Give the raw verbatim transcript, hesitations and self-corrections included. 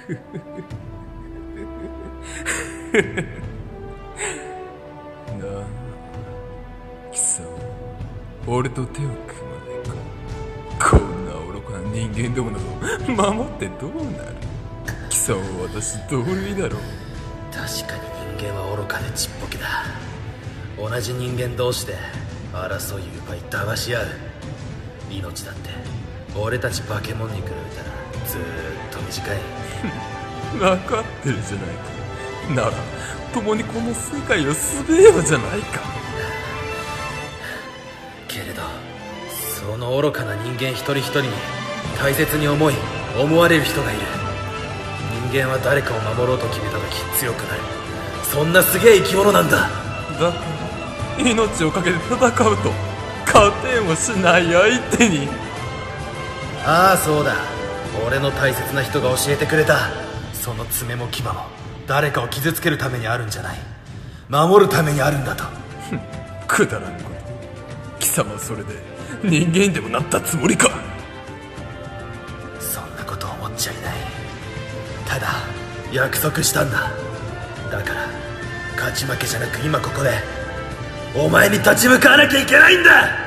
なあ貴様、俺と手を組まねえか。こんな愚かな人間どもなど守ってどうなる。貴様は私同類だろう。 確かに人間は愚かでちっぽけだ。同じ人間同士で争い奪い騙し合う。命だって俺たち化け物に比べたらずーっと短い。 分かってるじゃないか。なら共にこの世界をすべようじゃないか。 けれどその愚かな人間一人一人に大切に思い思われる人がいる。人間は誰かを守ろうと決めた時強くなる。そんなすげえ生き物なんだ。 だから命を懸けて戦うと勝てんをしない相手に。 ああそうだ、俺の大切な人が教えてくれた。その爪も牙も誰かを傷つけるためにあるんじゃない、守るためにあるんだと。 くだらんこと。貴様はそれで人間にでもなったつもりか。 そんなこと思っちゃいない。ただ約束したんだ。だから勝ち負けじゃなく今ここでお前に立ち向かわなきゃいけないんだ。